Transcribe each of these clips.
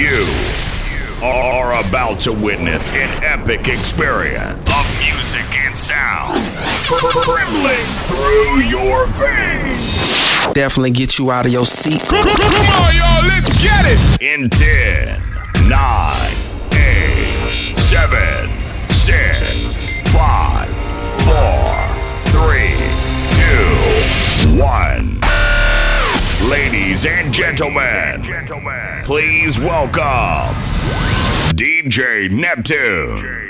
You are about to witness an epic experience of music and sound trembling through your veins. Definitely get you out of your seat. Come on, y'all, let's get it! In 10, 9, 8, 7, 6, 5, 4, 3, 2, 1. Ladies and gentlemen, please welcome DJ Neptune.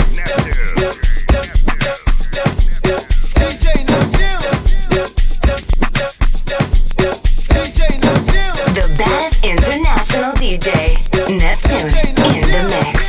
The baddest international DJ, Neptune, in the mix.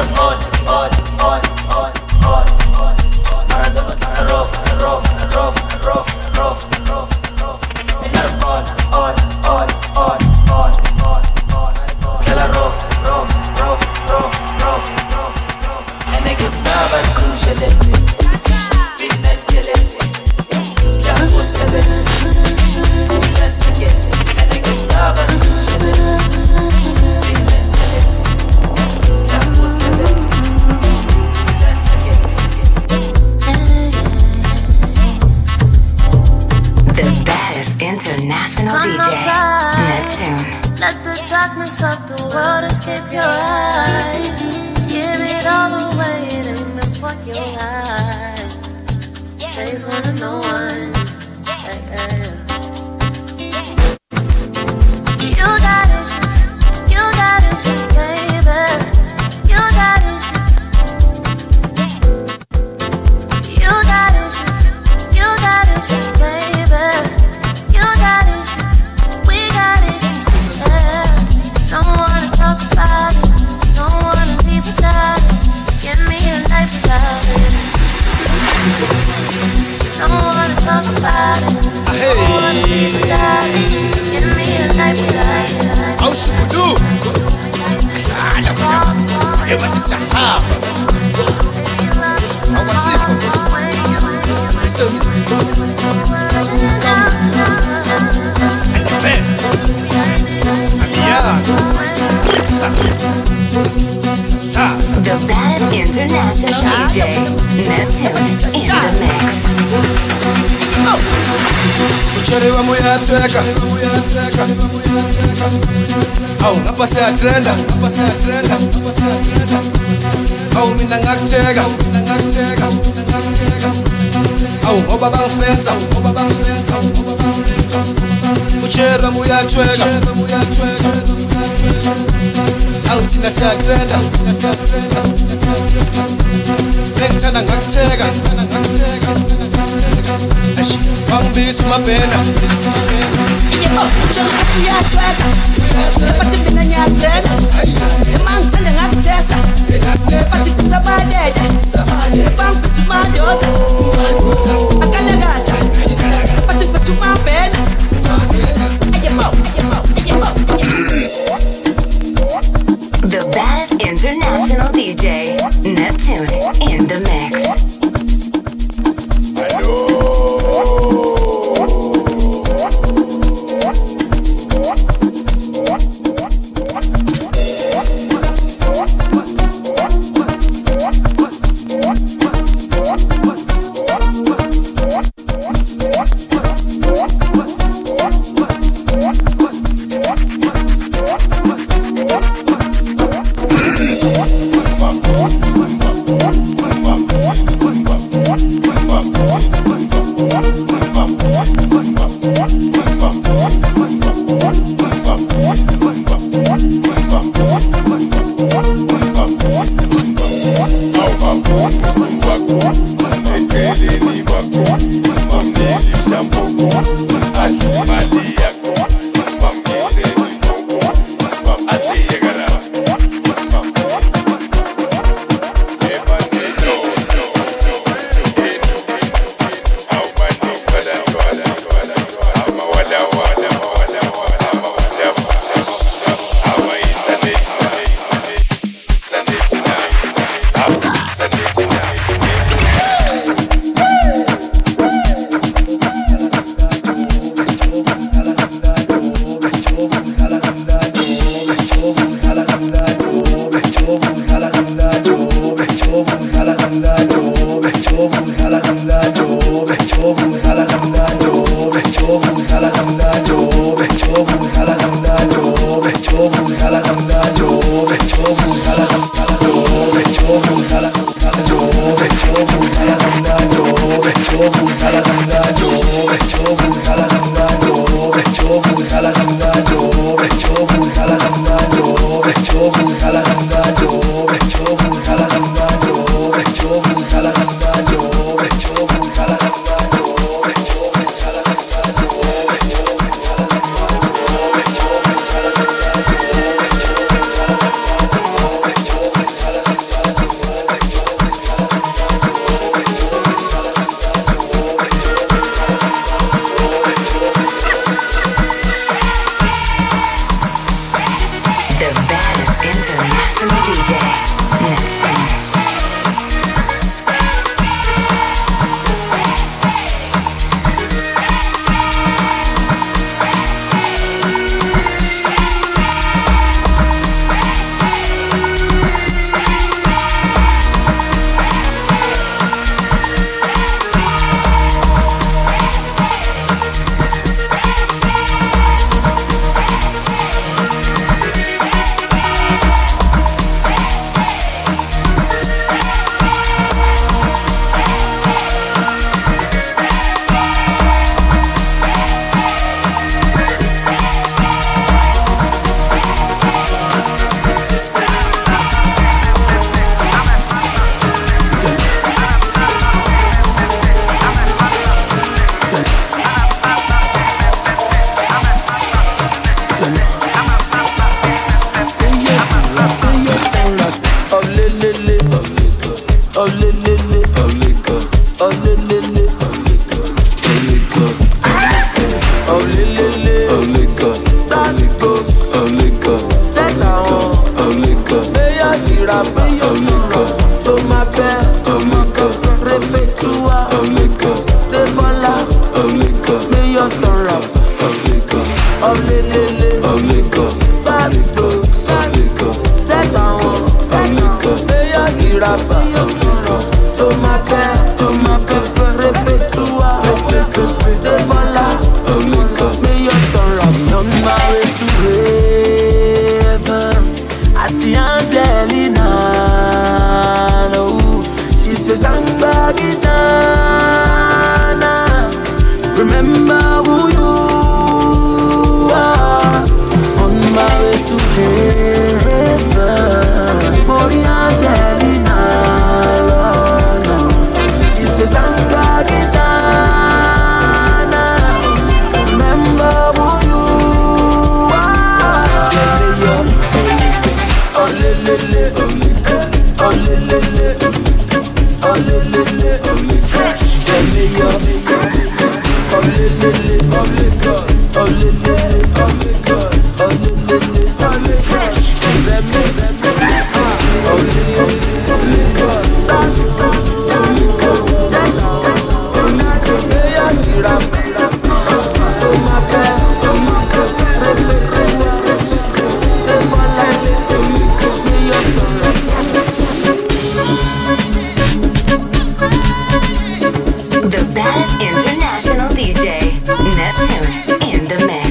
Maradona, rough, your eyes. Give it all away in before your eyes. Takes one to know one. You got issues, baby. You got issues. You got issues, baby. You got issues, we got issues, yeah. Don't wanna talk about it, don't wanna leave without it. Give me a life without it. Don't wanna talk about it, don't wanna leave without it. Give me a life without it. How should we do? Hey, what is that? What's it? Listen. And the best. The best international DJ, Neptune in the mix. Kuchelewa muyatweka. Au ngapase atrenda. Au mina ngakuteka. Au ngoba bangifenza. Kuchelewa muyatweka. Au thina siyatrenda. Bengithanda ngakuteka. Bangibisa umabhena. Uyatweka, bathi mina ngiyathela. Mangithanda ngakutesta. Bathi kusabalele. Bangibisa umandoza. Akalakatha. Bathi bathi umabhena. The best international DJ, Neptune in the mix. Repetua, Debola, Million Tora, Basco, Sedan, Million Dirapa, Tomake, Repetua, Debola, Million Tora. On my way to heaven, I see Angelina. She says I'm back in Ghana. Remember who you are. On my way to heaven, Mori Angelina. She says I'm back in Ghana. Remember who you are. Send me your oh lele, oh lele. Fresh, send me your oh lele, fresh, send me oh lele, The baddest international DJ, Neptune, in the mix.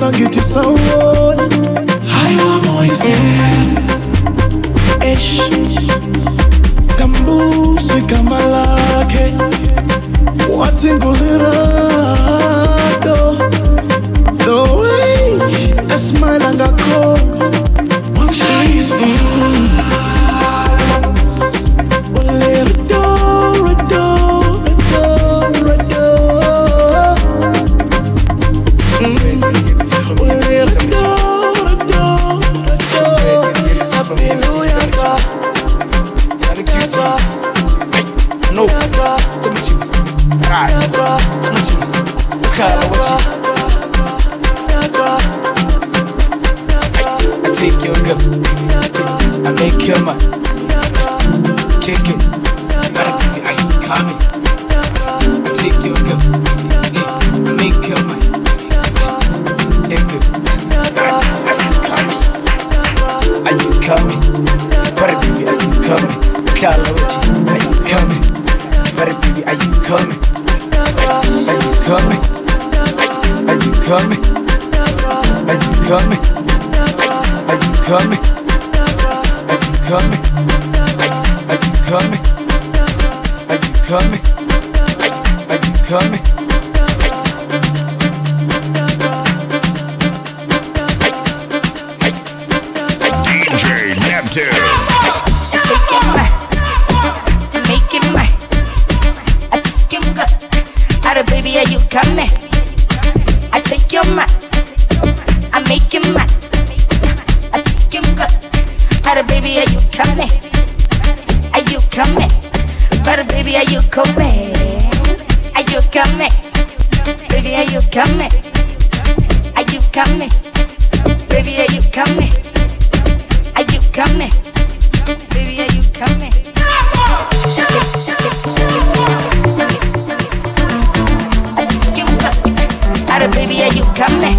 ngithi sawona hayi wamoyizela eish kambusi igama lakhe wathi ngulirado the way esmile ngakhona wangishayisa ulirado I take your girl, I make your man, kick it, are you coming? I take your girl, I make your man, kick it, are you coming? Baby, are you coming? Kalawaji, are you coming? Baby, are you coming? Are you coming? Are you coming? Are you coming? Are you coming? Are you coming? Are you coming? Are you coming? Are you coming? DJ Neptune. Make it mine. I take him good. Alright, baby, are you coming? I take your man. I make him mine. I take him good. Alright, baby, are you coming? Are you coming? But baby, are you coming? Are you coming? Baby, are you coming? Are you coming? Baby, are you coming? Are you coming? Baby, are you coming? Baby, are you coming?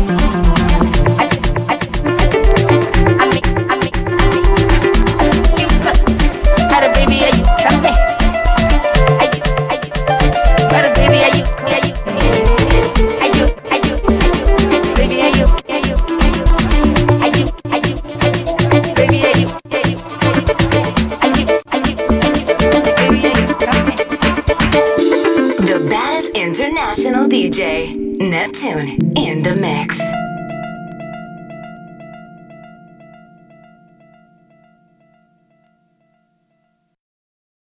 Baby, are you coming? Baby, are you? Baby, are you? Baby, are you? The baddest international DJ, Neptune, in the mix.